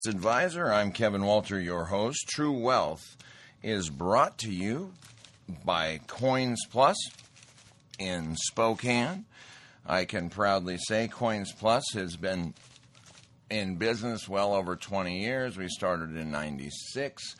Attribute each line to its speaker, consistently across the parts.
Speaker 1: Advisor. I'm Kevin Walter, your host. True Wealth is brought to you by Coins Plus in Spokane. I can proudly say Coins Plus has been in business well over 20 years. We started in 96.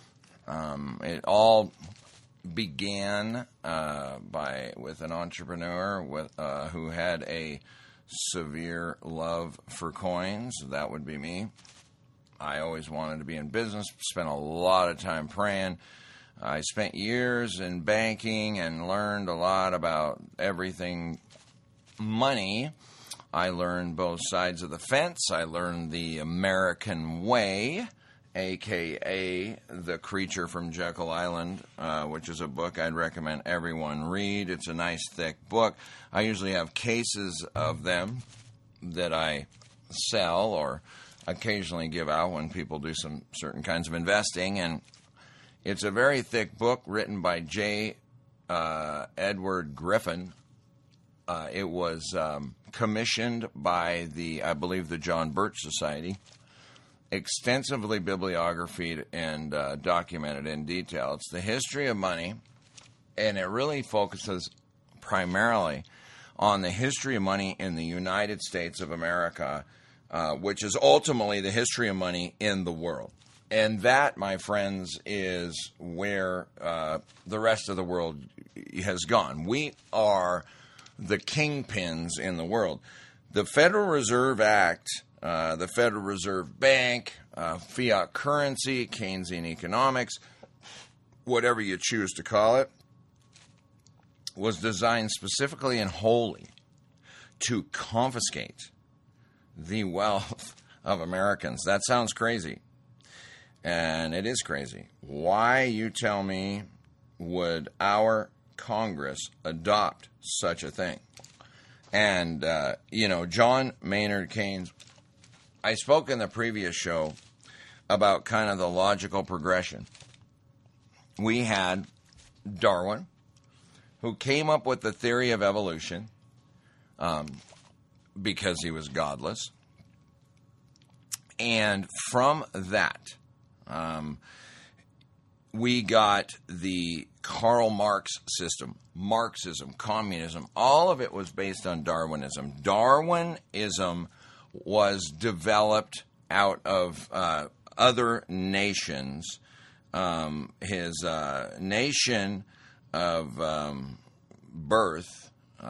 Speaker 1: It all began with an entrepreneur who had a severe love for coins. That would be me. I always wanted to be in business, spent a lot of time praying. I spent years in banking and learned a lot about everything money. I learned both sides of the fence. I learned the American way, a.k.a. The Creature from Jekyll Island, which is a book I'd recommend everyone read. It's a nice, thick book. I usually have cases of them that I sell or occasionally give out when people do some certain kinds of investing. And it's a very thick book written by J. Edward Griffin. It was commissioned by I believe, the John Birch Society. Extensively bibliographied and documented in detail. It's the history of money, and it really focuses primarily on the history of money in the United States of America, which is ultimately the history of money in the world. And that, my friends, is where the rest of the world has gone. We are the kingpins in the world. The Federal Reserve Act, the Federal Reserve Bank, fiat currency, Keynesian economics, whatever you choose to call it, was designed specifically and wholly to confiscate the wealth of Americans. That sounds crazy. And it is crazy. Why, you tell me, would our Congress adopt such a thing? And, John Maynard Keynes, I spoke in the previous show about kind of the logical progression. We had Darwin, who came up with the theory of evolution because he was godless. And from that, we got the Karl Marx system, Marxism, communism. All of it was based on Darwinism. Darwinism was developed out of other nations. His nation of birth,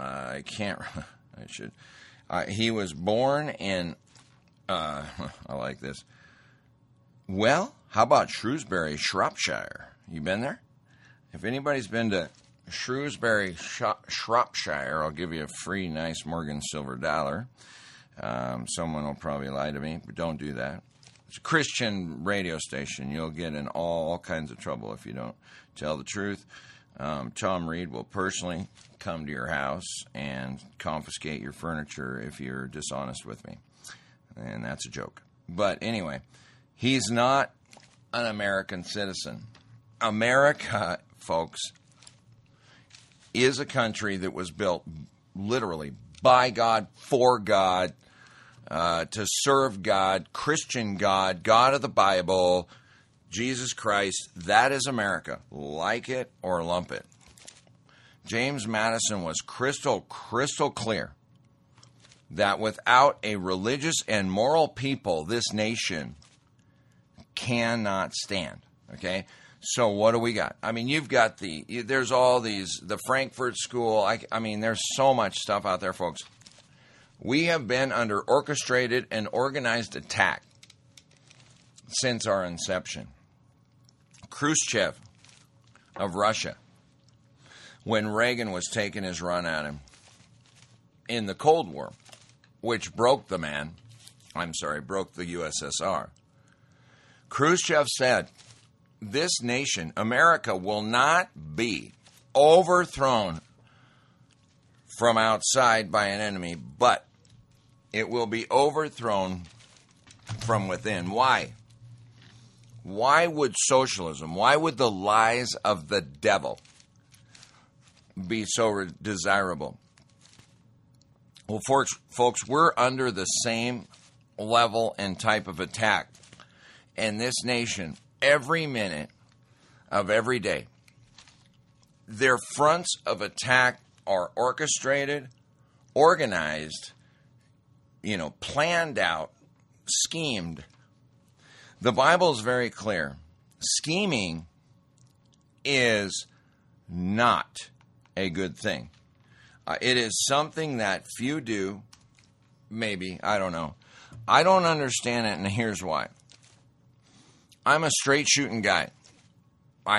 Speaker 1: he was born in, I like this. Well, how about Shrewsbury, Shropshire? You been there? If anybody's been to Shrewsbury, Shropshire, I'll give you a free, nice Morgan silver dollar. Someone will probably lie to me, but don't do that. It's a Christian radio station. You'll get in all kinds of trouble if you don't tell the truth. Tom Reed will personally come to your house and confiscate your furniture if you're dishonest with me. And that's a joke. But anyway, he's not an American citizen. America, folks, is a country that was built literally by God, for God, to serve God, Christian God, God of the Bible, Jesus Christ. That is America. Like it or lump it. James Madison was crystal clear that without a religious and moral people, this nation cannot stand. Okay? So what do we got? I mean, you've got there's all these, the Frankfurt School. I mean, there's so much stuff out there, folks. We have been under orchestrated and organized attack since our inception. Khrushchev of Russia, when Reagan was taking his run at him in the Cold War, which broke the USSR. Khrushchev said, this nation, America, will not be overthrown from outside by an enemy, but it will be overthrown from within. Why? Why would socialism, why would the lies of the devil be so desirable? Well, folks, we're under the same level and type of attack in this nation every minute of every day. Their fronts of attack are orchestrated, organized, planned out, schemed. The Bible is very clear. Scheming is not a good thing. It is something that few do, maybe, I don't know. I don't understand it, and here's why. I'm a straight shooting guy. I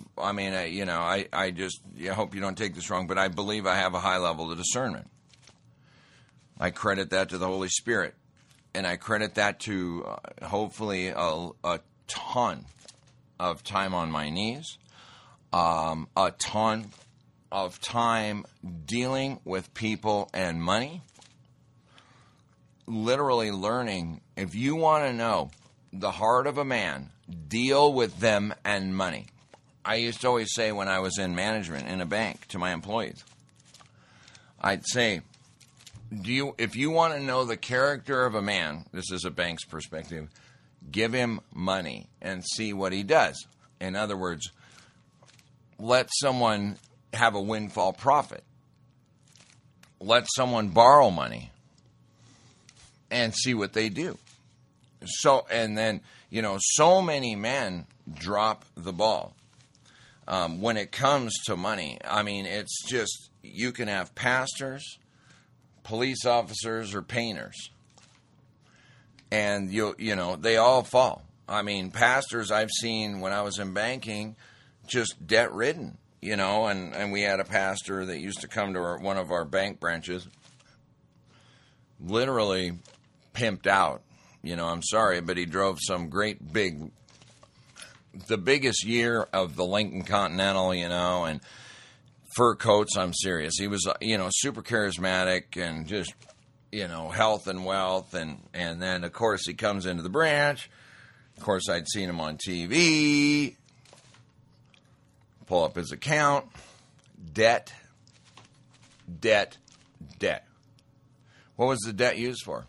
Speaker 1: hope you don't take this wrong, but I believe I have a high level of discernment. I credit that to the Holy Spirit, and I credit that to hopefully a ton of time on my knees, a ton of time dealing with people and money, literally learning. If you want to know the heart of a man, deal with them and money. I used to always say when I was in management in a bank to my employees, I'd say, if you want to know the character of a man, this is a bank's perspective, give him money and see what he does. In other words, let someone have a windfall profit. Let someone borrow money and see what they do. So many men drop the ball when it comes to money. I mean, it's just, you can have pastors, police officers, or painters, and they all fall. I mean, pastors I've seen when I was in banking, just debt-ridden, and we had a pastor that used to come to one of our bank branches, literally pimped out. I'm sorry, but he drove some great big, the biggest year of the Lincoln Continental, and fur coats. I'm serious. He was, super charismatic and just, health and wealth. And then, of course, he comes into the branch. Of course, I'd seen him on TV. Pull up his account. Debt. What was the debt used for?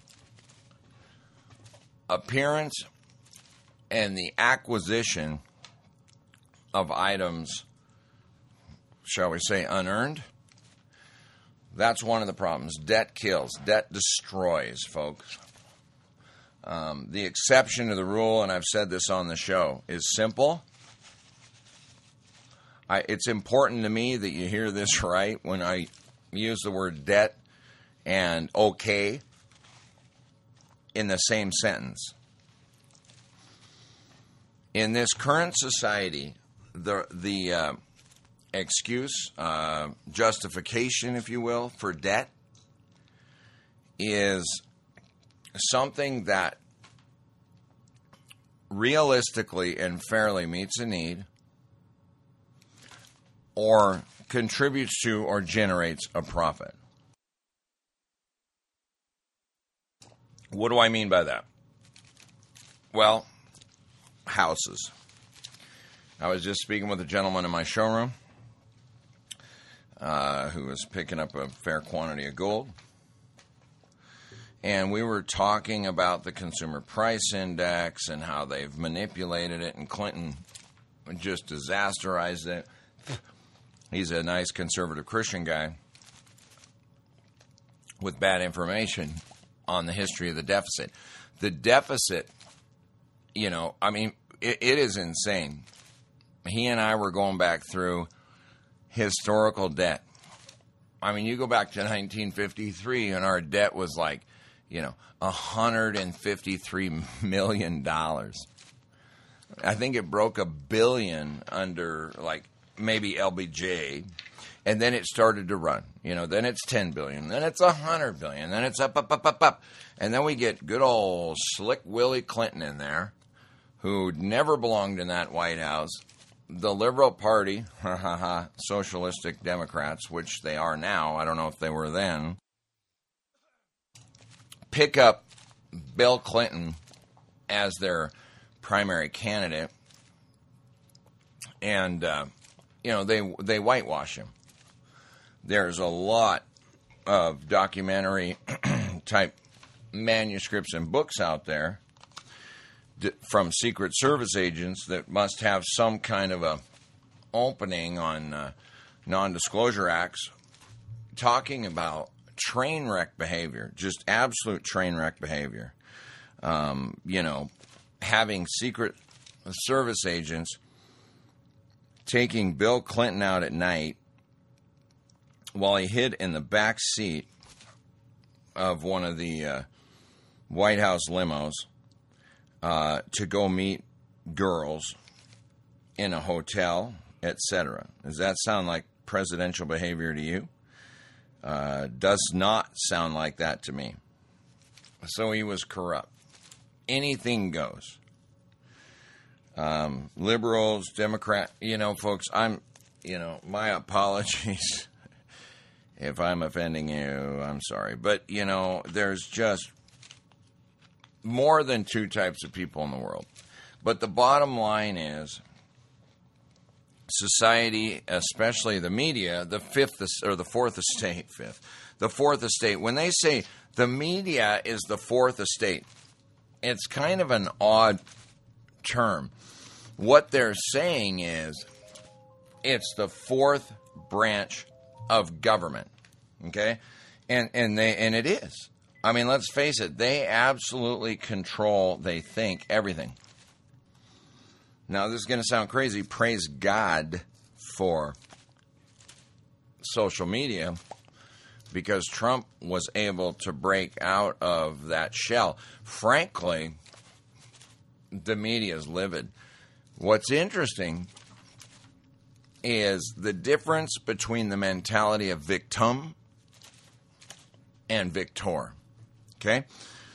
Speaker 1: Appearance and the acquisition of items, shall we say, unearned. That's one of the problems. Debt kills. Debt destroys, folks. The exception to the rule, and I've said this on the show, is simple. It's important to me that you hear this right when I use the word debt and okay in the same sentence. In this current society, the excuse, justification, if you will, for debt is something that realistically and fairly meets a need or contributes to or generates a profit. What do I mean by that? Well, houses. I was just speaking with a gentleman in my showroom who was picking up a fair quantity of gold. And we were talking about the Consumer Price Index and how they've manipulated it, and Clinton just disasterized it. He's a nice conservative Christian guy with bad information on the history of the deficit. The deficit, it is insane. He and I were going back through historical debt. You go back to 1953 and our debt was like, $153 million. I think it broke $1 billion under maybe LBJ, and then it started to run. Then it's $10 billion, then it's $100 billion, then it's up. And then we get good old Slick Willie Clinton in there, who never belonged in that White House. The Liberal Party, Socialistic Democrats, which they are now, I don't know if they were then, pick up Bill Clinton as their primary candidate, and they whitewash him. There's a lot of documentary type manuscripts and books out there from Secret Service agents that must have some kind of a opening on non-disclosure acts, talking about train wreck behavior, just absolute train wreck behavior. Having Secret Service agents taking Bill Clinton out at night while he hid in the back seat of one of the White House limos to go meet girls in a hotel, etc. Does that sound like presidential behavior to you? Does not sound like that to me. So he was corrupt. Anything goes. Liberals, Democrat, folks, my apologies if I'm offending you. I'm sorry. But, there's just more than two types of people in the world. But the bottom line is society, especially the media, the fourth estate. When they say the media is the fourth estate, it's kind of an odd term. What they're saying is it's the fourth branch of government. Okay? And it is. I mean, let's face it, they absolutely control, they think, everything. Now, this is going to sound crazy. Praise God for social media, because Trump was able to break out of that shell. Frankly, the media is livid. What's interesting is the difference between the mentality of victim and victor. Okay?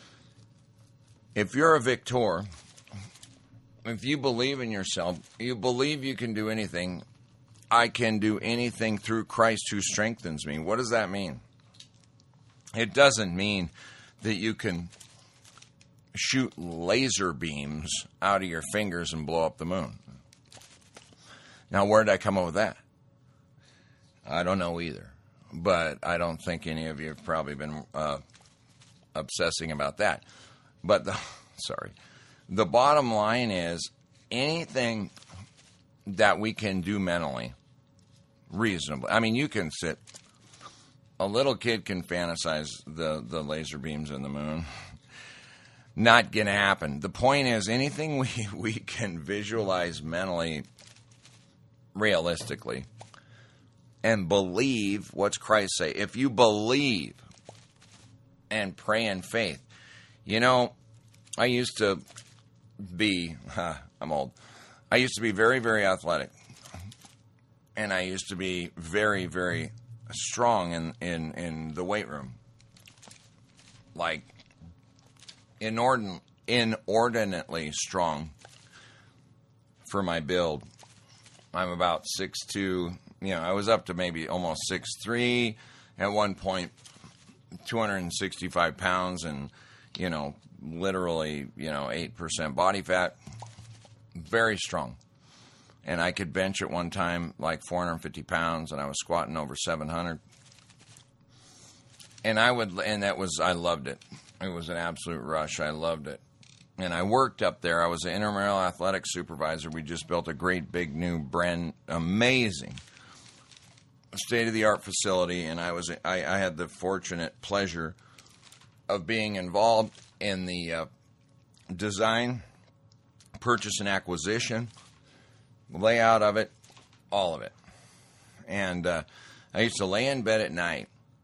Speaker 1: If you're a victor, if you believe in yourself, you believe you can do anything. I can do anything through Christ who strengthens me. What does that mean? It doesn't mean that you can shoot laser beams out of your fingers and blow up the moon. Now, where did I come up with that? I don't know either. But I don't think any of you have probably been obsessing about that. But the bottom line is anything that we can do mentally, reasonably. I mean, you can sit. A little kid can fantasize the laser beams in the moon. Not going to happen. The point is, anything we can visualize mentally, realistically, and believe, what's Christ say? If you believe and pray in faith. I used to be, I'm old. I used to be very, very athletic. And I used to be very, very strong in the weight room. Like, inordinately strong for my build. I'm about 6'2". I was up to maybe almost 6'3". At one point, 265 pounds and, literally, 8% body fat. Very strong. And I could bench at one time like 450 pounds, and I was squatting over 700. And I loved it. It was an absolute rush. I loved it. And I worked up there. I was an intramural athletic supervisor. We just built a great big new brand amazing state-of-the-art facility, and I had the fortunate pleasure of being involved in the design, purchase and acquisition, layout of it, all of it. And I used to lay in bed at night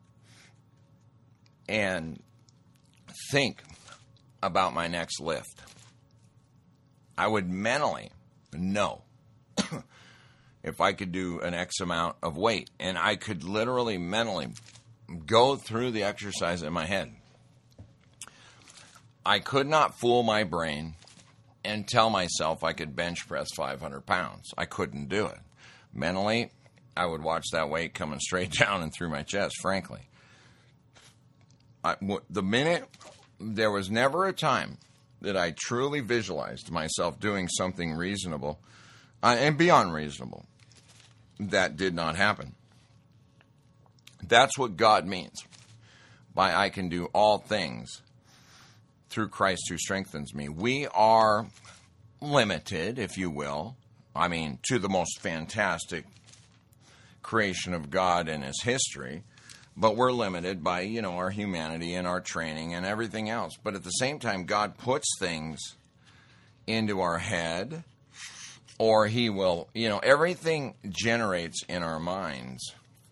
Speaker 1: and think about my next lift. I would mentally know if I could do an X amount of weight. And I could literally mentally go through the exercise in my head. I could not fool my brain and tell myself I could bench press 500 pounds. I couldn't do it. Mentally, I would watch that weight coming straight down and through my chest, frankly. There was never a time that I truly visualized myself doing something reasonable and beyond reasonable. That did not happen. That's what God means by I can do all things through Christ who strengthens me. We are limited, if you will, I mean, to the most fantastic creation of God in his history, but we're limited by, you know, our humanity and our training and everything else. But at the same time, God puts things into our head, or he will, you know, everything generates in our minds.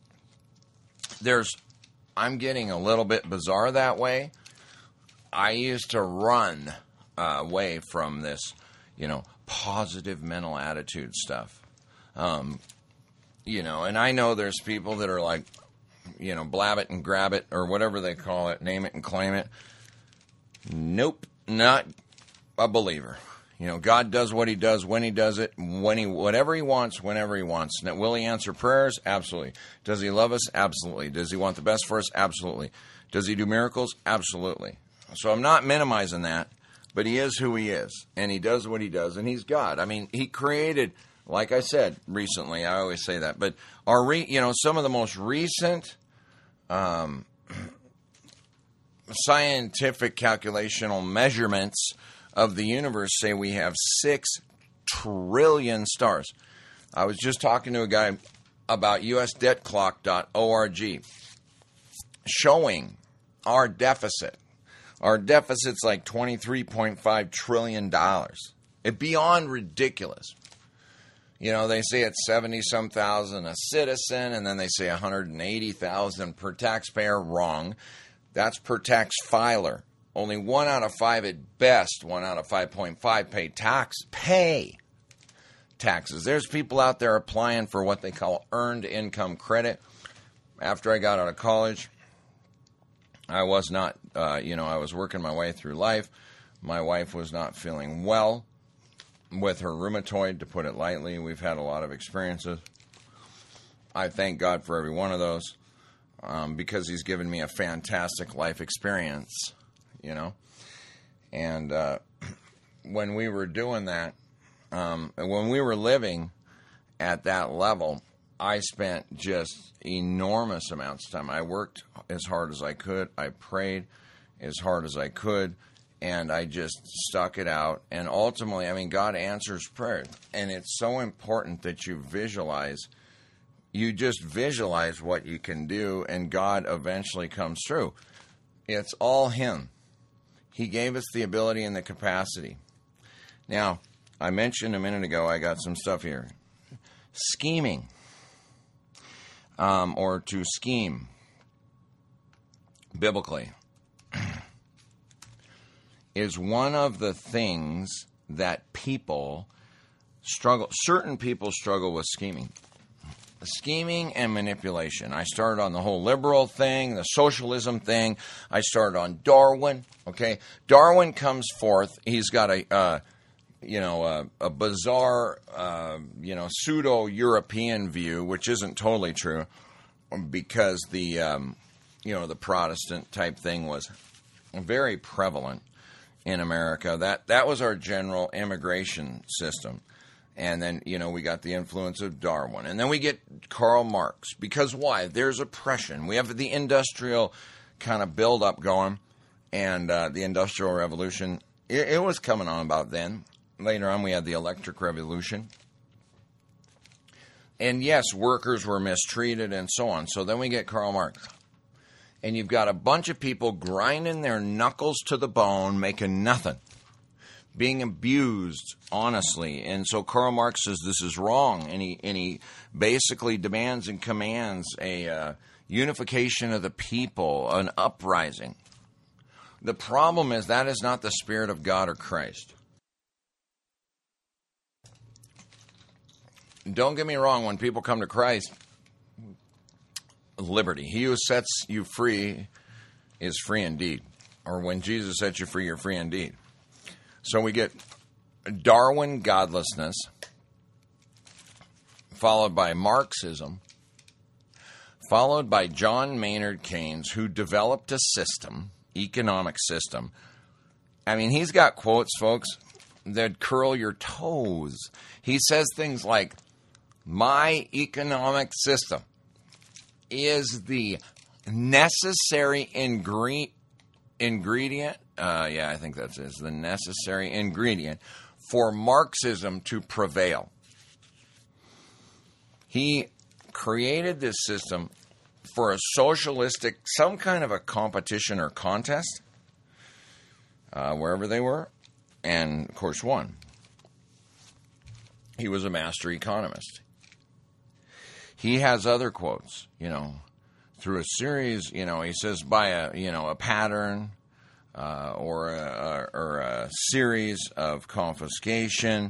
Speaker 1: I'm getting a little bit bizarre that way. I used to run away from this, you know, positive mental attitude stuff. You know, and I know there's people that are like, you know, blab it and grab it, or whatever they call it, name it and claim it. Nope, not a believer. You know, God does what he does when he does it, whatever he wants, whenever he wants. Now, will he answer prayers? Absolutely. Does he love us? Absolutely. Does he want the best for us? Absolutely. Does he do miracles? Absolutely. So I'm not minimizing that, but he is who he is, and he does what he does, and he's God. I mean, he created, like I said recently, I always say that, but some of the most recent scientific calculational measurements of the universe say we have 6 trillion stars. I was just talking to a guy about usdebtclock.org showing our deficit. Our deficit's like $23.5 trillion. It's beyond ridiculous. You know, they say it's 70-some thousand a citizen, and then they say 180,000 per taxpayer. Wrong. That's per tax filer. Only 1 out of 5 at best, 1 out of 5.5 pay taxes. There's people out there applying for what they call earned income credit. After I got out of college, I was not, I was working my way through life. My wife was not feeling well with her rheumatoid, to put it lightly. We've had a lot of experiences. I thank God for every one of those because he's given me a fantastic life experience. You know, and when we were doing that, when we were living at that level, I spent just enormous amounts of time. I worked as hard as I could. I prayed as hard as I could, and I just stuck it out. And ultimately, I mean, God answers prayer, and it's so important that you just visualize what you can do, and God eventually comes through. It's all him. He gave us the ability and the capacity. Now, I mentioned a minute ago, I got some stuff here. Scheming, or to scheme, biblically, is one of the things that certain people struggle with scheming. Scheming and manipulation. I started on the whole liberal thing, the socialism thing. I started on Darwin. Okay, Darwin comes forth. He's got a bizarre, pseudo-European view, which isn't totally true, because the Protestant type thing was very prevalent in America. That was our general immigration system. And then, we got the influence of Darwin. And then we get Karl Marx. Because why? There's oppression. We have the industrial kind of build-up going. And the Industrial Revolution, it was coming on about then. Later on, we had the Electric Revolution. And yes, workers were mistreated and so on. So then we get Karl Marx. And you've got a bunch of people grinding their knuckles to the bone, making nothing. Being abused, honestly. And so Karl Marx says this is wrong. And he basically demands and commands a unification of the people, an uprising. The problem is that is not the Spirit of God or Christ. Don't get me wrong, when people come to Christ, liberty. He who sets you free is free indeed. Or when Jesus sets you free, you're free indeed. So we get Darwin godlessness, followed by Marxism, followed by John Maynard Keynes, who developed a system, economic system. I mean, he's got quotes, folks, that curl your toes. He says things like, my economic system is the necessary ingredient I think that's it, is the necessary ingredient for Marxism to prevail. He created this system for a socialistic, some kind of a competition or contest, wherever they were, and, of course, won. He was a master economist. He has other quotes, through a series, he says by a pattern or a series of confiscation.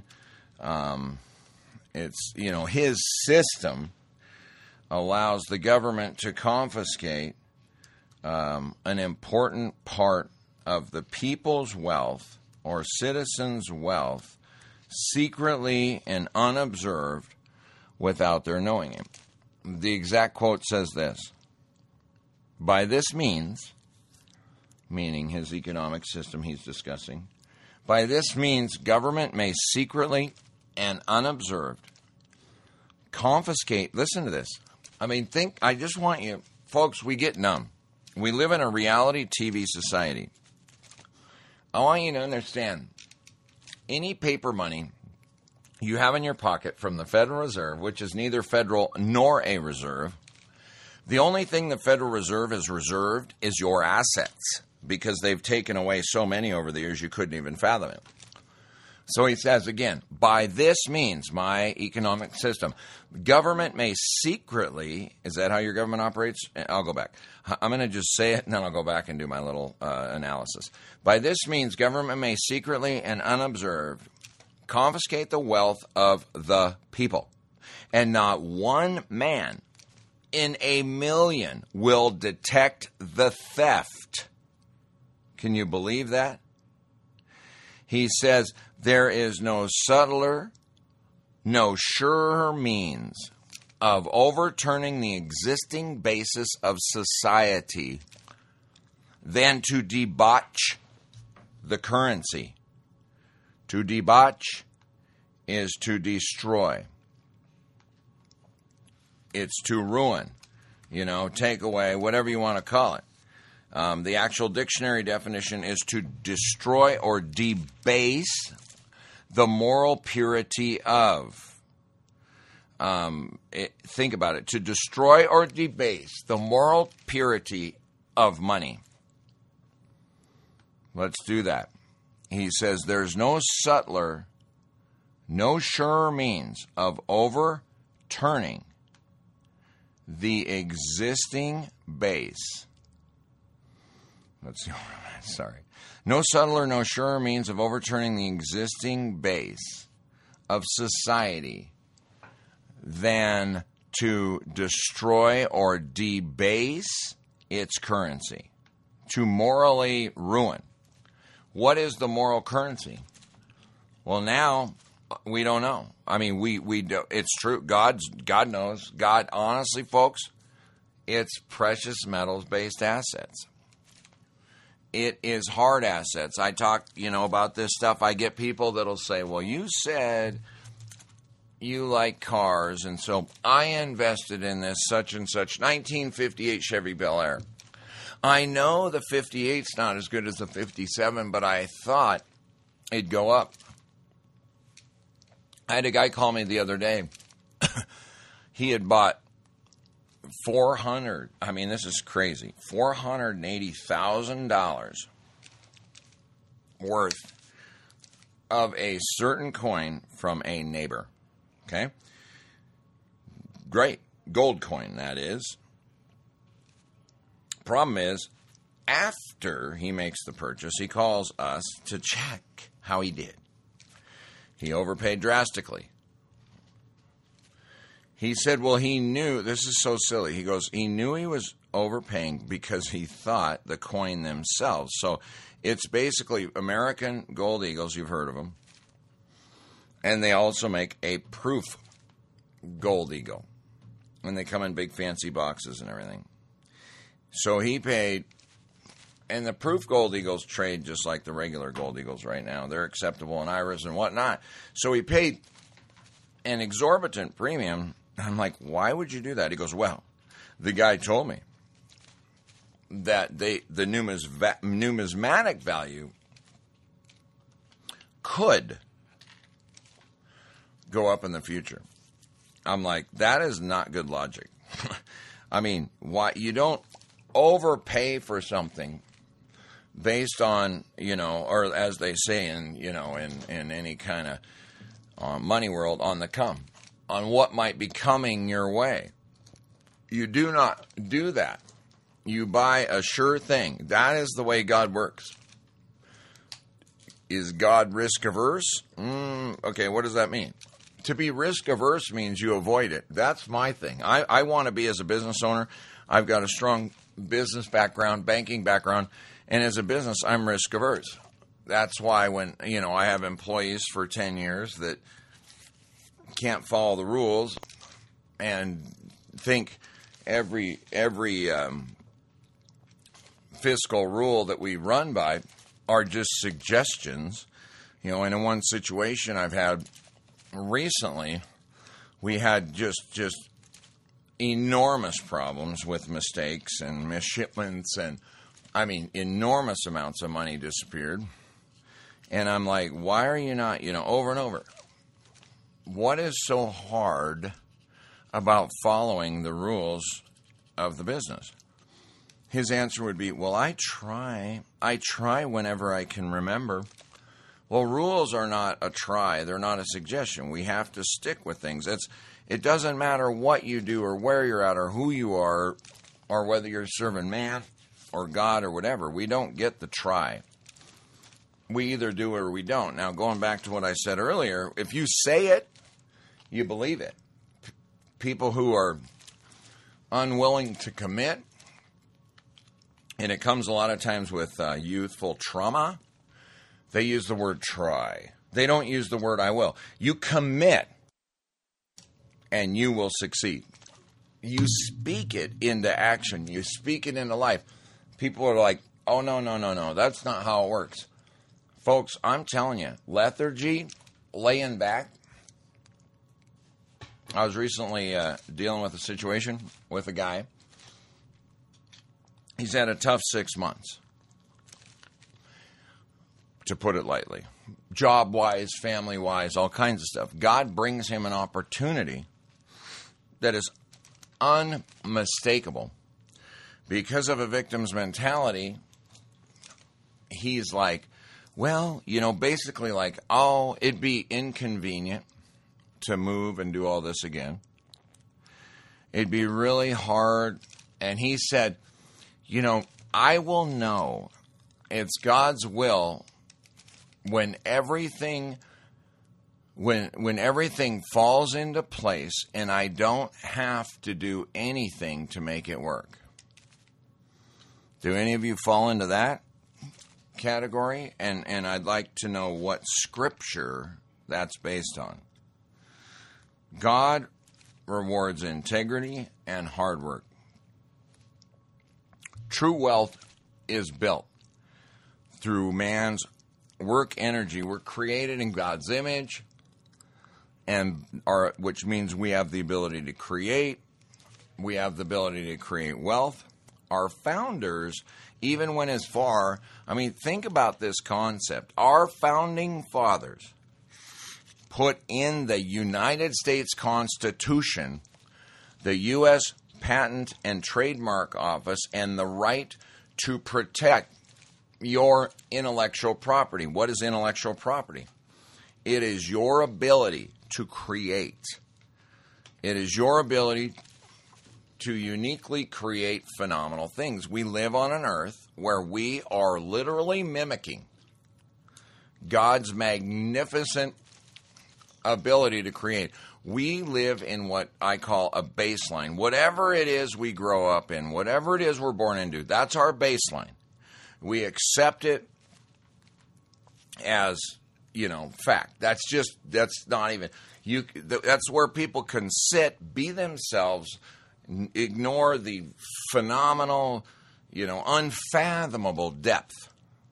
Speaker 1: It's, his system allows the government to confiscate an important part of the people's wealth or citizens' wealth secretly and unobserved without their knowing it. The exact quote says this: by this means, meaning his economic system he's discussing, by this means government may secretly and unobserved confiscate, listen to this, I just want you, folks, we get numb. We live in a reality TV society. I want you to understand, any paper money you have in your pocket from the Federal Reserve, which is neither federal nor a reserve, the only thing the Federal Reserve has reserved is your assets, because they've taken away so many over the years you couldn't even fathom it. So he says again, by this means, my economic system, government may secretly, is that how your government operates? I'll go back. I'm going to just say it and then I'll go back and do my little analysis. By this means, government may secretly and unobserved confiscate the wealth of the people, and not one man in a million will detect the theft. Can you believe that? He says, there is no subtler, no surer means of overturning the existing basis of society than to debauch the currency. To debauch is to destroy. It's to ruin, take away, whatever you want to call it. The actual dictionary definition is to destroy or debase the moral purity of. Think about it. To destroy or debase the moral purity of money. Let's do that. He says there's no subtler, no surer means of overturning the existing base. No subtler, no surer means of overturning the existing base of society than to destroy or debase its currency, to morally ruin. What is the moral currency? Well, now we don't know. We do, it's true. God knows. God, honestly, folks, it's precious metals-based assets. It is hard assets. I talk, about this stuff. I get people that'll say, well, you said you like cars, and so I invested in this such and such 1958 Chevy Bel Air. I know the 58's not as good as the 57, but I thought it'd go up. I had a guy call me the other day. He had bought this is crazy, $480,000 worth of a certain coin from a neighbor. Okay? Great. Gold coin, that is. Problem is, after he makes the purchase, he calls us to check how he did. He overpaid drastically. He said, well, he knew, this is so silly. He goes, he knew he was overpaying because he thought the coin themselves. So it's basically American Gold Eagles, you've heard of them. And they also make a proof Gold Eagle. And they come in big fancy boxes and everything. So he paid, and the proof Gold Eagles trade just like the regular Gold Eagles right now. They're acceptable in IRAs and whatnot. So he paid an exorbitant premium. I'm like, why would you do that? He goes, well, the guy told me that the numismatic value could go up in the future. I'm like, that is not good logic. I mean, why you don't overpay for something based on, or as they say in any kind of money world, on the come, on what might be coming your way. You do not do that. You buy a sure thing. That is the way God works. Is God risk averse? Okay, what does that mean? To be risk averse means you avoid it. That's my thing. I want to be, as a business owner, I've got a strong business background, banking background, and as a business, I'm risk averse. That's why when, I have employees for 10 years that can't follow the rules and think every fiscal rule that we run by are just suggestions. In one situation I've had recently, we had just enormous problems with mistakes and misshipments, and enormous amounts of money disappeared. And I'm like, why are you not, over and over? What is so hard about following the rules of the business? His answer would be, well, I try whenever I can remember. Well, rules are not a try. They're not a suggestion. We have to stick with things. It doesn't matter what you do or where you're at or who you are or whether you're serving man or God or whatever. We don't get the try. We either do it or we don't. Now, going back to what I said earlier, if you say it, you believe it. People who are unwilling to commit, and it comes a lot of times with youthful trauma, they use the word try. They don't use the word I will. You commit, and you will succeed. You speak it into action. You speak it into life. People are like, oh, no. That's not how it works. Folks, I'm telling you, lethargy, laying back. I was recently dealing with a situation with a guy. He's had a tough 6 months, to put it lightly. Job-wise, family-wise, all kinds of stuff. God brings him an opportunity that is unmistakable. Because of a victim's mentality, he's like, well, basically like, oh, it'd be inconvenient to move and do all this again. It'd be really hard. And he said, I will know it's God's will when everything falls into place and I don't have to do anything to make it work. Do any of you fall into that category? And I'd like to know what scripture that's based on. God rewards integrity and hard work. True wealth is built through man's work energy. We're created in God's image, which means we have the ability to create. We have the ability to create wealth. Our founders, even went as far, think about this concept. Our founding fathers put in the United States Constitution the U.S. Patent and Trademark Office and the right to protect your intellectual property. What is intellectual property? It is your ability to create. It is your ability to uniquely create phenomenal things. We live on an earth where we are literally mimicking God's magnificent ability to create. We live in what I call a baseline. Whatever it is we grow up in, whatever it is we're born into, that's our baseline. We accept it as, fact. That's not even, that's where people can sit, be themselves, ignore the phenomenal, unfathomable depth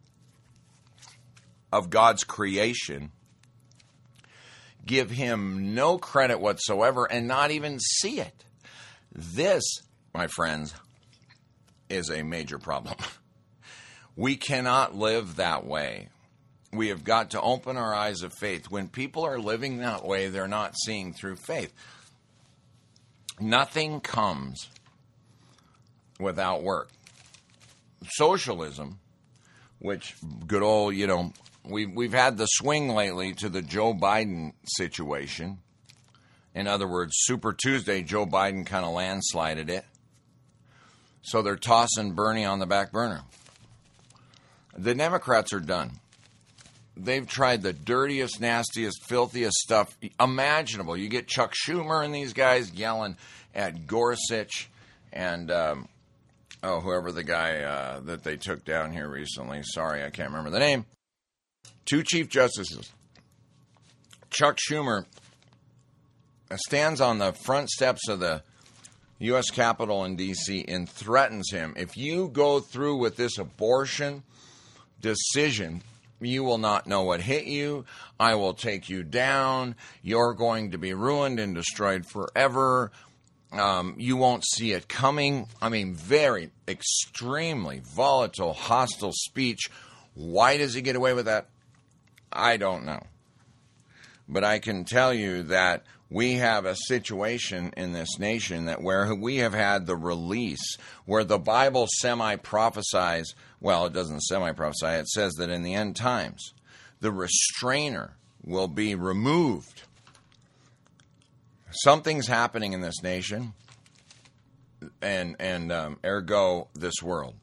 Speaker 1: of God's creation, give him no credit whatsoever, and not even see it. This, my friends, is a major problem. We cannot live that way. We have got to open our eyes of faith. When people are living that way, they're not seeing through faith. Nothing comes without work. Socialism, which good old, we've had the swing lately to the Joe Biden situation. In other words, Super Tuesday, Joe Biden kind of landslided it. So they're tossing Bernie on the back burner. The Democrats are done. They've tried the dirtiest, nastiest, filthiest stuff imaginable. You get Chuck Schumer and these guys yelling at Gorsuch and, whoever the guy that they took down here recently. Sorry, I can't remember the name. 2 Chief Justices. Chuck Schumer stands on the front steps of the U.S. Capitol in D.C. and threatens him. If you go through with this abortion decision, you will not know what hit you. I will take you down. You're going to be ruined and destroyed forever. You won't see it coming. I mean, very, extremely volatile, hostile speech. Why does he get away with that? I don't know. But I can tell you that we have a situation in this nation that where we have had the release, where the Bible semi-prophesies, well, it doesn't semi-prophesy, it says that in the end times, the restrainer will be removed. Something's happening in this nation, and ergo this world.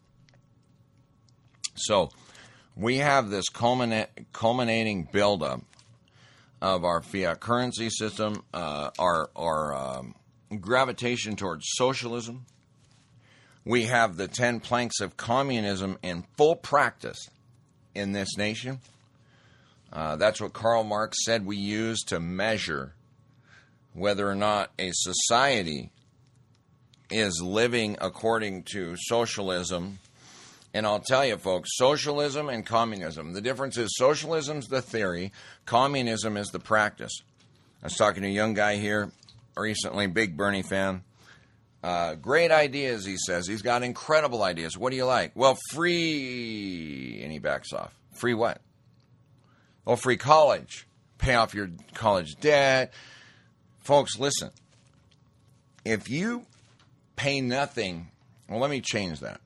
Speaker 1: So we have this culminating buildup of our fiat currency system, our gravitation towards socialism. We have the 10 planks of communism in full practice in this nation. That's what Karl Marx said we use to measure whether or not a society is living according to socialism. And I'll tell you, folks, socialism and communism, the difference is socialism's the theory, communism is the practice. I was talking to a young guy here recently, big Bernie fan. Great ideas, he says. He's got incredible ideas. What do you like? Well, free. And he backs off. Free what? Well, free college. Pay off your college debt. Folks, listen. If you pay nothing, well, let me change that.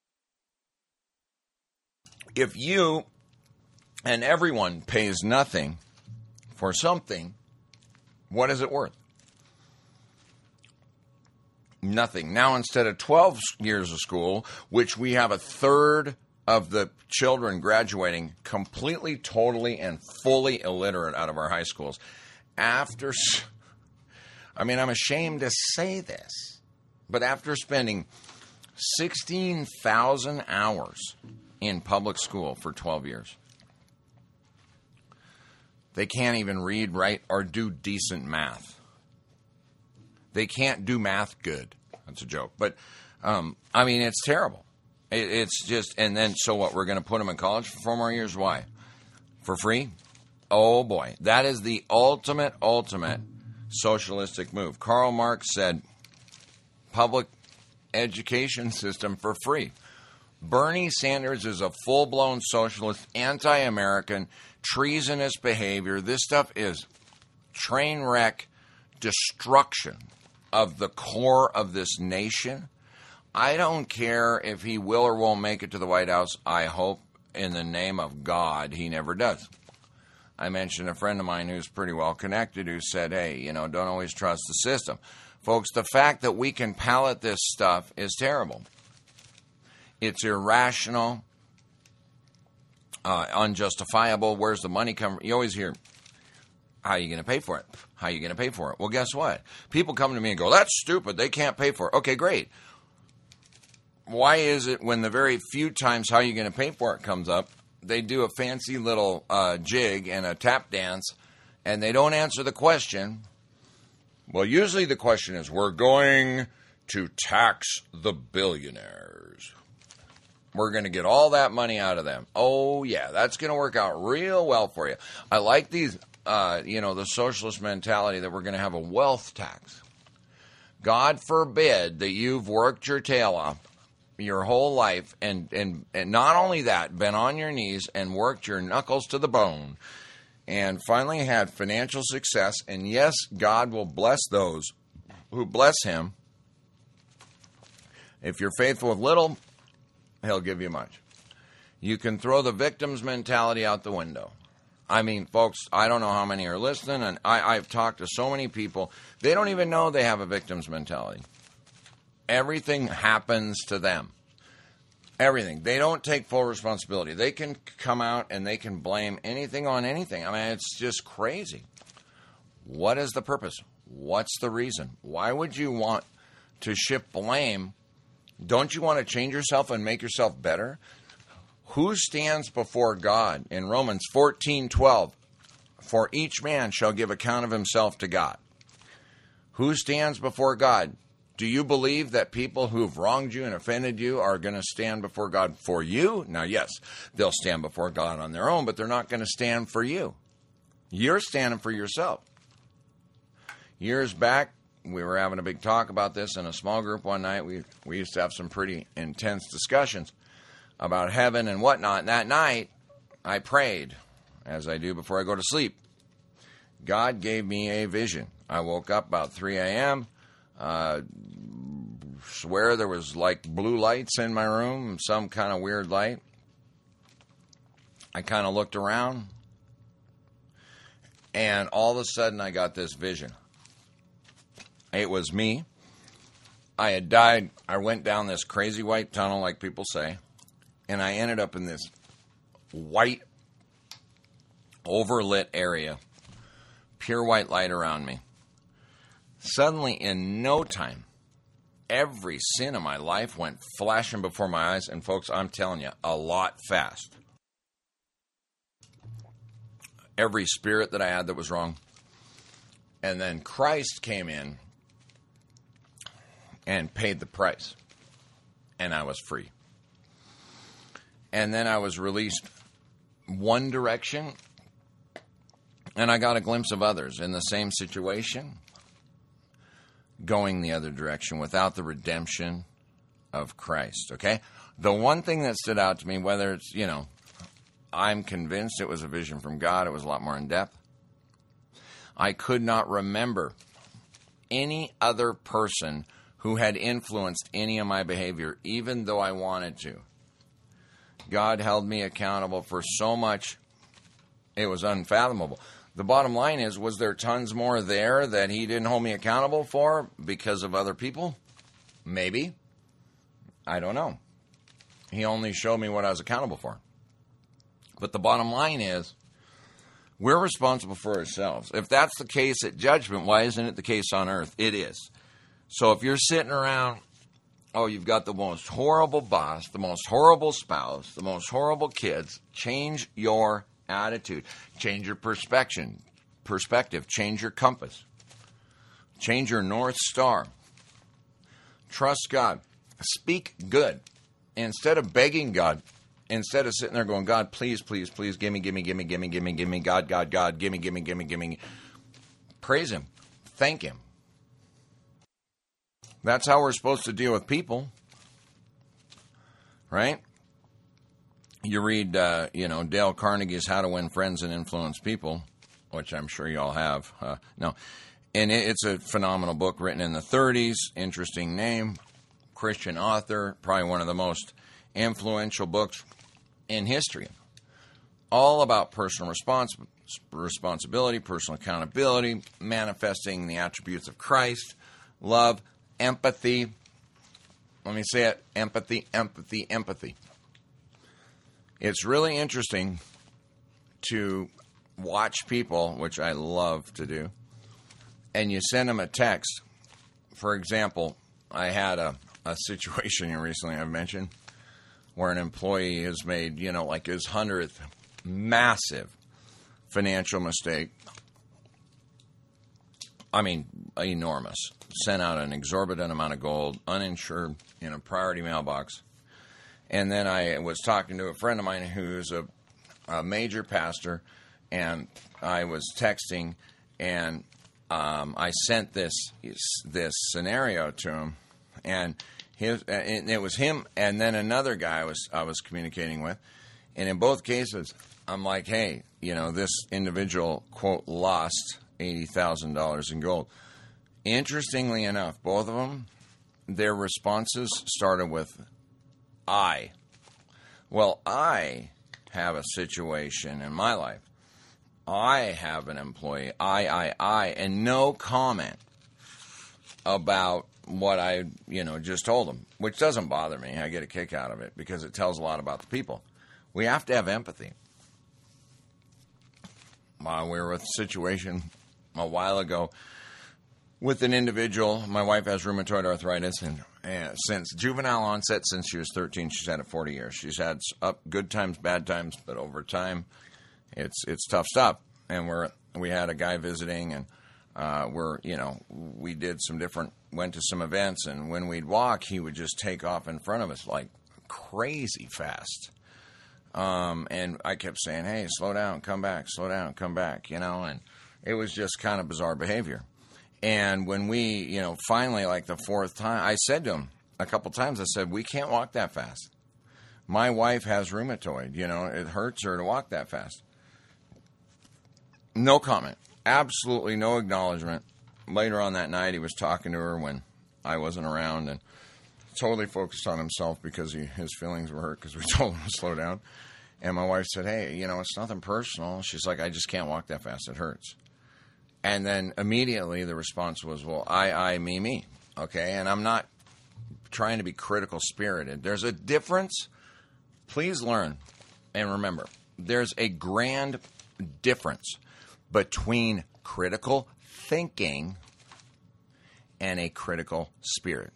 Speaker 1: If you and everyone pays nothing for something, what is it worth? Nothing. Now, instead of 12 years of school, which we have a third of the children graduating completely, totally, and fully illiterate out of our high schools, I'm ashamed to say this, but after spending 16,000 hours in public school for 12 years, they can't even read, write, or do decent math. They can't do math good. That's a joke. But, it's terrible. It's just, and then, so what, we're going to put them in college for 4 more years? Why? For free? Oh, boy. That is the ultimate socialistic move. Karl Marx said, public education system for free. Bernie Sanders is a full-blown socialist, anti-American, treasonous behavior. This stuff is train wreck destruction of the core of this nation. I don't care if he will or won't make it to the White House. I hope in the name of God he never does. I mentioned a friend of mine who's pretty well connected who said, hey, don't always trust the system. Folks, the fact that we can palate this stuff is terrible. It's irrational, unjustifiable. Where's the money come from? You always hear, how are you going to pay for it? How are you going to pay for it? Well, guess what? People come to me and go, that's stupid. They can't pay for it. Okay, great. Why is it when the very few times how are you going to pay for it comes up, they do a fancy little jig and a tap dance, and they don't answer the question? Well, usually the question is, we're going to tax the billionaires. We're going to get all that money out of them. Oh, yeah, that's going to work out real well for you. I like these, the socialist mentality that we're going to have a wealth tax. God forbid that you've worked your tail off your whole life and not only that, been on your knees and worked your knuckles to the bone and finally had financial success, and yes, God will bless those who bless him. If you're faithful with little, he'll give you much. You can throw the victim's mentality out the window. I mean, folks, I don't know how many are listening, and I've talked to so many people. They don't even know they have a victim's mentality. Everything happens to them. Everything. They don't take full responsibility. They can come out and they can blame anything on anything. I mean, it's just crazy. What is the purpose? What's the reason? Why would you want to shift blame? Don't you want to change yourself and make yourself better? Who stands before God? In Romans 14:12, for each man shall give account of himself to God. Who stands before God? Do you believe that people who've wronged you and offended you are going to stand before God for you? Now, yes, they'll stand before God on their own, but they're not going to stand for you. You're standing for yourself. Years back, we were having a big talk about this in a small group one night. We used to have some pretty intense discussions about heaven and whatnot. And that night, I prayed, as I do before I go to sleep. God gave me a vision. I woke up about 3 a.m., swear there was like blue lights in my room, some kind of weird light. I kind of looked around, and all of a sudden I got this vision. It was me. I had died. I went down this crazy white tunnel, like people say, and I ended up in this white, overlit area, pure white light around me. Suddenly, in no time, every sin of my life went flashing before my eyes. And folks, I'm telling you, a lot fast. Every spirit that I had that was wrong. And then Christ came in and paid the price. And I was free. And then I was released one direction. And I got a glimpse of others in the same situation, going the other direction without the redemption of Christ, okay? The one thing that stood out to me, whether it's, I'm convinced it was a vision from God, it was a lot more in depth. I could not remember any other person who had influenced any of my behavior, even though I wanted to. God held me accountable for so much, it was unfathomable. The bottom line is, was there tons more there that he didn't hold me accountable for because of other people? Maybe. I don't know. He only showed me what I was accountable for. But the bottom line is, we're responsible for ourselves. If that's the case at judgment, why isn't it the case on earth? It is. So if you're sitting around, you've got the most horrible boss, the most horrible spouse, the most horrible kids, change your attitude, change your perspective, change your compass, change your North Star. Trust God. Speak good. Instead of begging God, instead of sitting there going, God, please, please, please, give me, God, God, God, give me. Praise Him. Thank Him. That's how we're supposed to deal with people, right? You read, Dale Carnegie's How to Win Friends and Influence People, which I'm sure you all have. And it's a phenomenal book written in the 30s. Interesting name. Christian author. Probably one of the most influential books in history. All about personal responsibility, personal accountability, manifesting the attributes of Christ, love, empathy. Let me say it. Empathy, empathy, empathy. It's really interesting to watch people, which I love to do, and you send them a text. For example, I had a situation recently I've mentioned where an employee has made, like his 100th massive financial mistake. I mean, enormous. Sent out an exorbitant amount of gold, uninsured, in a priority mailbox. And then I was talking to a friend of mine who's a major pastor, and I was texting, and I sent this scenario to him, and And it was him and then another guy I was communicating with. And in both cases, I'm like, hey, this individual, quote, lost $80,000 in gold. Interestingly enough, both of them, their responses started with I. Well, I have a situation in my life. I have an employee. And no comment about what I, just told them, which doesn't bother me. I get a kick out of it because it tells a lot about the people. We have to have empathy. We were with a situation a while ago with an individual. My wife has rheumatoid arthritis, and since juvenile onset, since she was 13, she's had it 40 years. She's had good times, bad times, but over time, it's tough stuff. And we had a guy visiting, and we went to some events, and when we'd walk, he would just take off in front of us like crazy fast. And I kept saying, hey, slow down, come back, slow down, come back, and it was just kind of bizarre behavior. And when we, finally, like the fourth time, I said to him a couple times, I said, we can't walk that fast. My wife has rheumatoid, it hurts her to walk that fast. No comment. Absolutely no acknowledgement. Later on that night, he was talking to her when I wasn't around and totally focused on himself because his feelings were hurt because we told him to slow down. And my wife said, hey, it's nothing personal. She's like, I just can't walk that fast. It hurts. And then immediately the response was, well, me. Okay, and I'm not trying to be critical spirited. There's a difference. Please learn and remember, there's a grand difference between critical thinking and a critical spirit.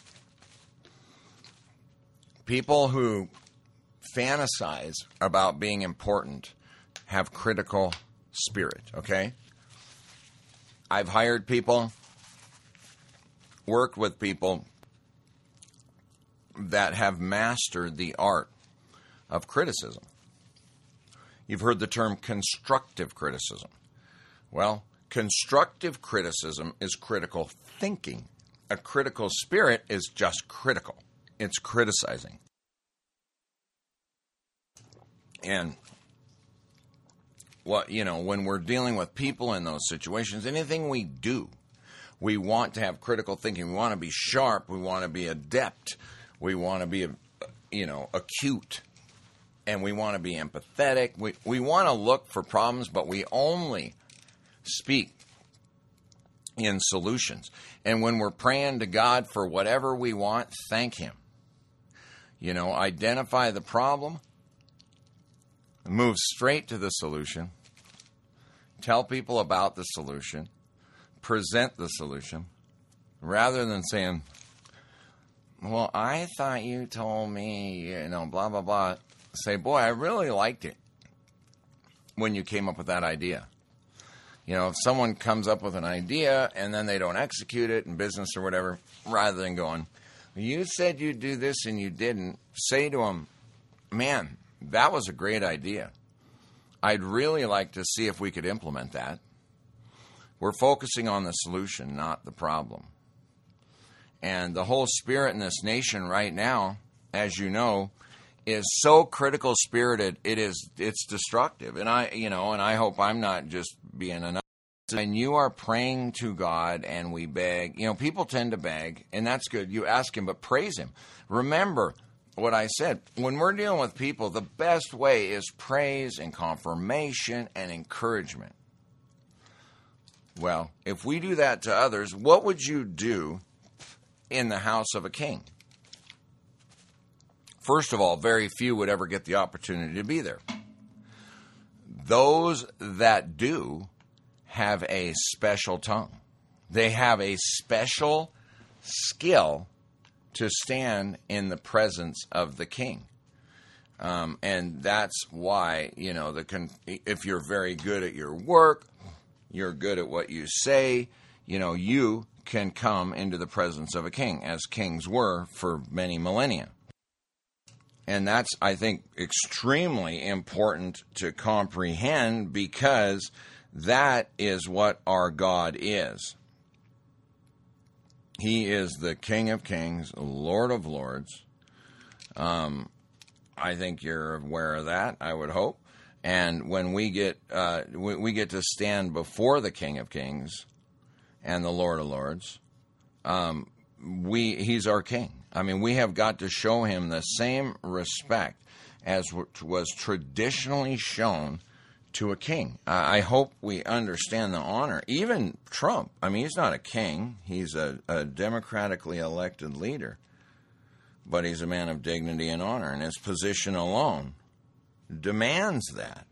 Speaker 1: People who fantasize about being important have critical spirit, okay? I've hired people, worked with people that have mastered the art of criticism. You've heard the term constructive criticism. Well, constructive criticism is critical thinking. A critical spirit is just critical. It's criticizing. And when we're dealing with people in those situations, anything we do, we want to have critical thinking. We want to be sharp. We want to be adept. We want to be, acute. And we want to be empathetic. We want to look for problems, but we only speak in solutions. And when we're praying to God for whatever we want, thank Him. Identify the problem, move straight to the solution, tell people about the solution, present the solution, rather than saying, well, I thought you told me, blah, blah, blah. Say, boy, I really liked it when you came up with that idea. If someone comes up with an idea and then they don't execute it in business or whatever, rather than going, you said you'd do this and you didn't, say to them, man, that was a great idea. I'd really like to see if we could implement that. We're focusing on the solution, not the problem. And the whole spirit in this nation right now, as you know, is so critical spirited, it's destructive. And I hope I'm not just being enough. And you are praying to God and we beg. People tend to beg, and that's good. You ask Him, but praise Him. Remember what I said. When we're dealing with people, the best way is praise and confirmation and encouragement. Well, if we do that to others, what would you do in the house of a king? First of all, very few would ever get the opportunity to be there. Those that do have a special tongue. They have a special skill to stand in the presence of the king. And that's why, if you're very good at your work, you're good at what you say, you can come into the presence of a king, as kings were for many millennia. And that's, I think, extremely important to comprehend, because that is what our God is. He is the King of Kings, Lord of Lords. I think you're aware of that, I would hope. And when we get to stand before the King of Kings and the Lord of Lords, he's our King. I mean, we have got to show him the same respect as was traditionally shown to a king. I hope we understand the honor. Even Trump, I mean, he's not a king. He's a democratically elected leader. But he's a man of dignity and honor, and his position alone demands that.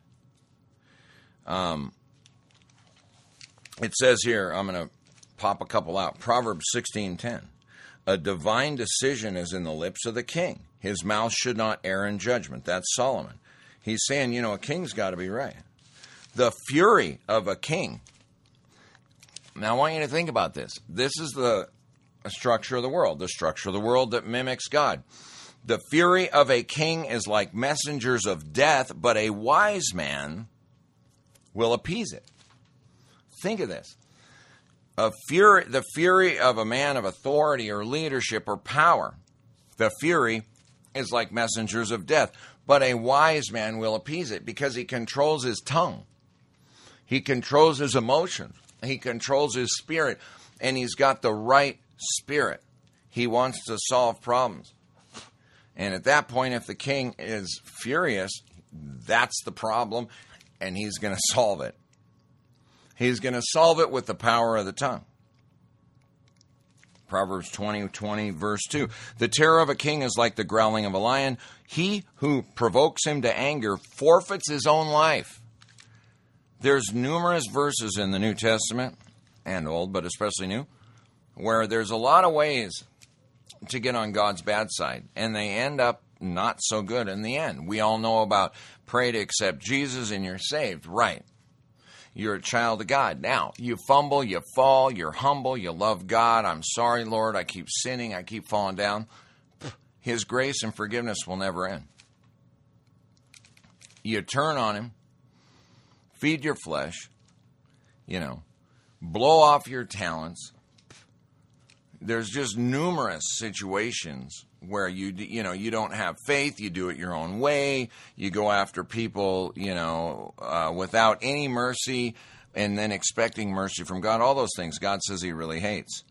Speaker 1: It says here, I'm going to pop a couple out. Proverbs 16:10. A divine decision is in the lips of the king. His mouth should not err in judgment. That's Solomon. He's saying, a king's got to be right. The fury of a king. Now, I want you to think about this. This is the structure of the world that mimics God. The fury of a king is like messengers of death, but a wise man will appease it. Think of this. The fury of a man of authority or leadership or power, the fury is like messengers of death, but a wise man will appease it because he controls his tongue. He controls his emotions. He controls his spirit, and he's got the right spirit. He wants to solve problems. And at that point, if the king is furious, that's the problem, and he's going to solve it. He's going to solve it with the power of the tongue. Proverbs 20:20, verse 2. The terror of a king is like the growling of a lion. He who provokes him to anger forfeits his own life. There's numerous verses in the New Testament, and Old, but especially New, where there's a lot of ways to get on God's bad side, and they end up not so good in the end. We all know about pray to accept Jesus and you're saved. Right. You're a child of God. Now, you fumble, you fall, you're humble, you love God. I'm sorry, Lord, I keep sinning, I keep falling down. His grace and forgiveness will never end. You turn on him, feed your flesh, blow off your talents. There's just numerous situations where you don't have faith, you do it your own way, you go after people, without any mercy, and then expecting mercy from God. All those things God says he really hates.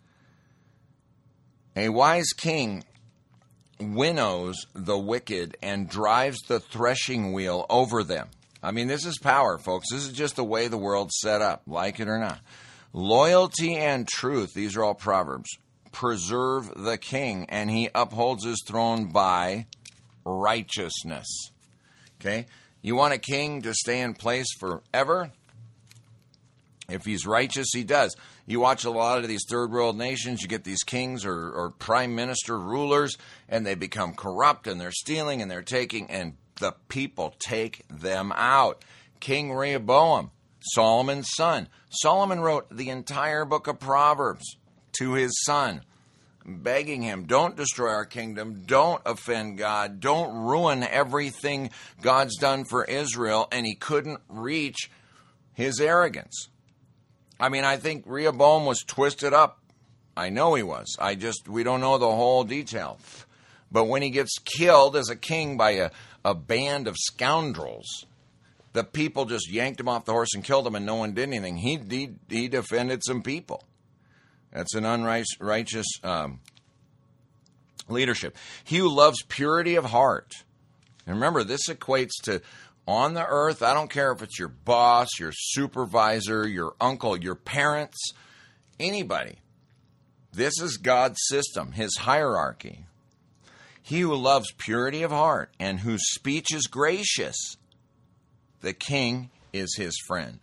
Speaker 1: A wise king winnows the wicked and drives the threshing wheel over them. I mean, this is power, folks. This is just the way the world's set up, like it or not. Loyalty and truth, these are all Proverbs, preserve the king, and he upholds his throne by righteousness. Okay? You want a king to stay in place forever? If he's righteous, he does. You watch a lot of these third world nations, you get these kings or prime minister rulers, and they become corrupt, and they're stealing, and they're taking, and the people take them out. King Rehoboam, Solomon's son. Solomon wrote the entire book of Proverbs to his son, begging him, don't destroy our kingdom, don't offend God, don't ruin everything God's done for Israel, and he couldn't reach his arrogance. I mean, I think Rehoboam was twisted up. I know he was. We don't know the whole detail. But when he gets killed as a king by a band of scoundrels, the people just yanked him off the horse and killed him, and no one did anything. He defended some people. That's an unrighteous leadership. He who loves purity of heart. And remember, this equates to on the earth, I don't care if it's your boss, your supervisor, your uncle, your parents, anybody. This is God's system, his hierarchy. He who loves purity of heart and whose speech is gracious, the king is his friend.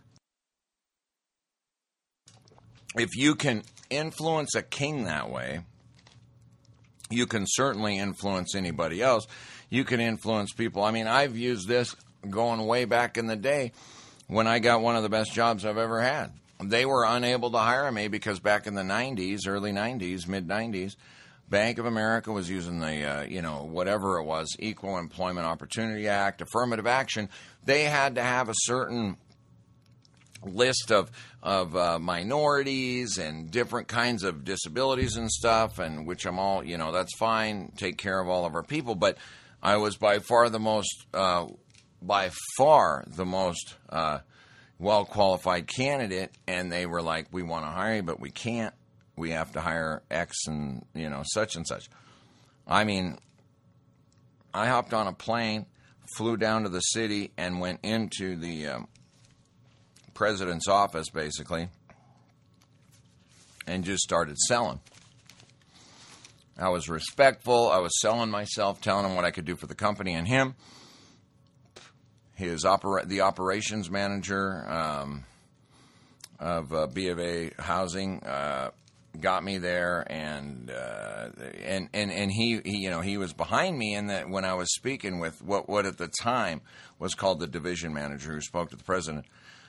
Speaker 1: If you can influence a king that way, you can certainly influence anybody else. You can influence people. I mean, I've used this going way back in the day when I got one of the best jobs I've ever had. They were unable to hire me because back in the 90s, early 90s, mid-90s, Bank of America was using the, whatever it was, Equal Employment Opportunity Act, affirmative action. They had to have a certain list of minorities and different kinds of disabilities and stuff, and which I'm all, that's fine, take care of all of our people. But I was by far the most well-qualified candidate, and they were like, we want to hire you, but we can't. We have to hire X and, such and such. I mean, I hopped on a plane, flew down to the city, and went into the president's office, basically, and just started selling. I was respectful. I was selling myself, telling him what I could do for the company and him. The operations manager of B of A Housing got me there, and he was behind me. And that when I was speaking with what at the time was called the division manager who spoke to the president,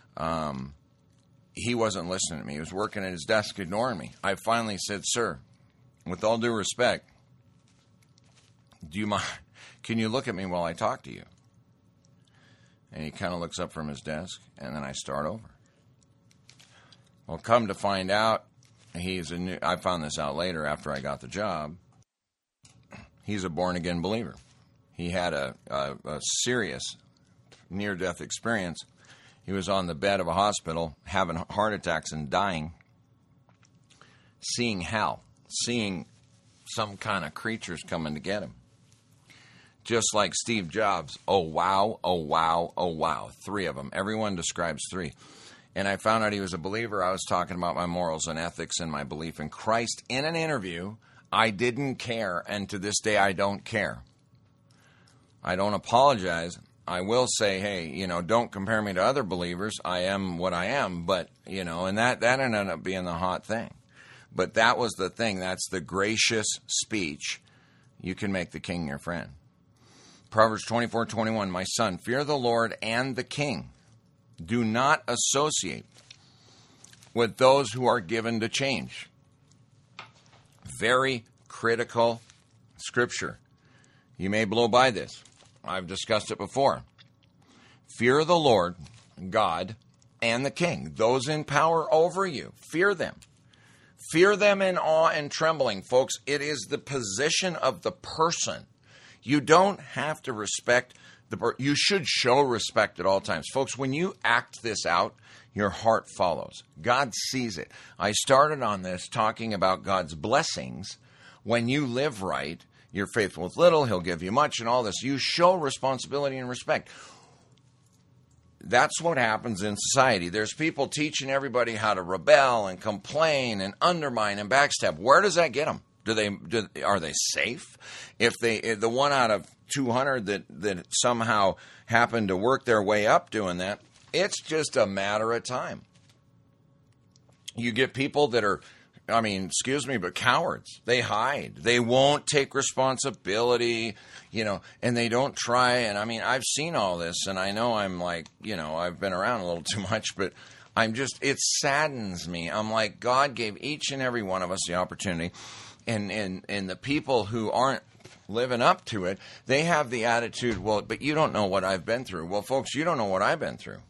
Speaker 1: he wasn't listening to me. He was working at his desk, ignoring me. I finally said, "Sir, with all due respect, do you mind? Can you look at me while I talk to you?" And he kind of looks up from his desk, and then I start over. Well, come to find out, I found this out later after I got the job. He's a born-again believer. He had a serious near-death experience. He was on the bed of a hospital, having heart attacks and dying, seeing hell, seeing some kind of creatures coming to get him. Just like Steve Jobs. Oh, wow, oh, wow, oh, wow. 3 of them. Everyone describes 3. And I found out he was a believer. I was talking about my morals and ethics and my belief in Christ in an interview. I didn't care, and to this day I don't care. I don't apologize. I will say, hey, don't compare me to other believers. I am what I am, but, and that ended up being the hot thing. But that was the thing. That's the gracious speech. You can make the king your friend. Proverbs 24:21, my son, fear the Lord and the king. Do not associate with those who are given to change. Very critical scripture. You may blow by this. I've discussed it before. Fear the Lord, God, and the king. Those in power over you. Fear them. Fear them in awe and trembling. Folks, it is the position of the person. You don't have to respect you should show respect at all times. Folks, when you act this out, your heart follows. God sees it. I started on this talking about God's blessings. When you live right, you're faithful with little, he'll give you much, and all this. You show responsibility and respect. That's what happens in society. There's people teaching everybody how to rebel and complain and undermine and backstab. Where does that get them? Are they safe? If the 1 out of 200 that somehow happen to work their way up doing that, it's just a matter of time. You get people that are, but cowards. They hide. They won't take responsibility, and they don't try. And I've seen all this, and I know I'm like, I've been around a little too much, but it saddens me. I'm like, God gave each and every one of us the opportunity. And the people who aren't living up to it, they have the attitude, well, but you don't know what I've been through. Well, folks, you don't know what I've been through.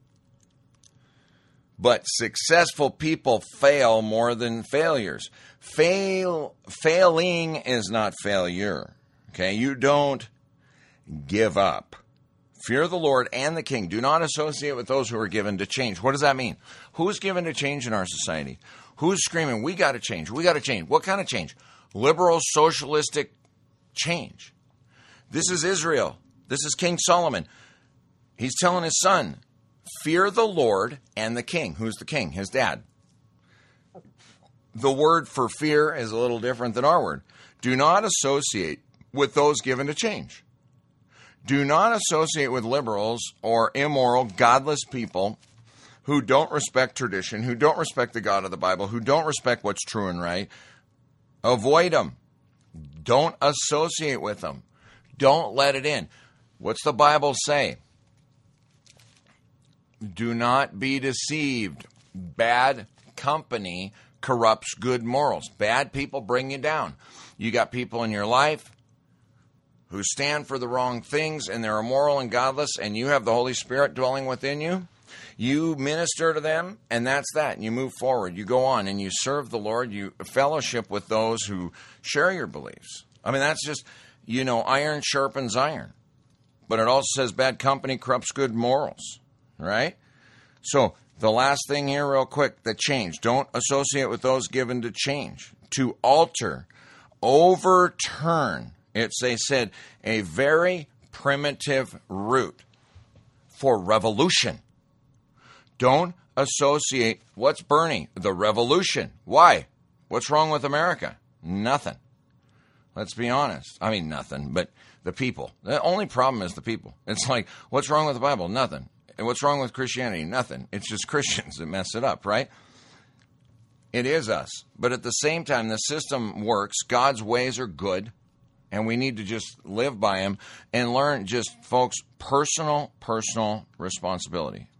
Speaker 1: But successful people fail more than failures. Failing is not failure. Okay? You don't give up. Fear the Lord and the king. Do not associate with those who are given to change. What does that mean? Who's given to change in our society? Who's screaming, we got to change, we got to change? What kind of change? Liberal, socialistic change. This is Israel. This is King Solomon. He's telling his son, fear the Lord and the king. Who's the king? His dad. The word for fear is a little different than our word. Do not associate with those given to change. Do not associate with liberals or immoral, godless people who don't respect tradition, who don't respect the God of the Bible, who don't respect what's true and right. Avoid them. Don't associate with them. Don't let it in. What's the Bible say? Do not be deceived. Bad company corrupts good morals. Bad people bring you down. You got people in your life who stand for the wrong things and they're immoral and godless, and you have the Holy Spirit dwelling within you. You minister to them, and that's that. And you move forward. You go on, and you serve the Lord. You fellowship with those who share your beliefs. I mean, that's just, iron sharpens iron. But it also says bad company corrupts good morals, right? So the last thing here real quick, the change. Don't associate with those given to change, to alter, overturn. They said, a very primitive root for revolution. Don't associate. What's Bernie? The revolution. Why? What's wrong with America? Nothing. Let's be honest. I mean, nothing, but the people. The only problem is the people. It's like, what's wrong with the Bible? Nothing. And what's wrong with Christianity? Nothing. It's just Christians that mess it up, right? It is us. But at the same time, the system works. God's ways are good, and we need to just live by them and learn just, folks, personal responsibility.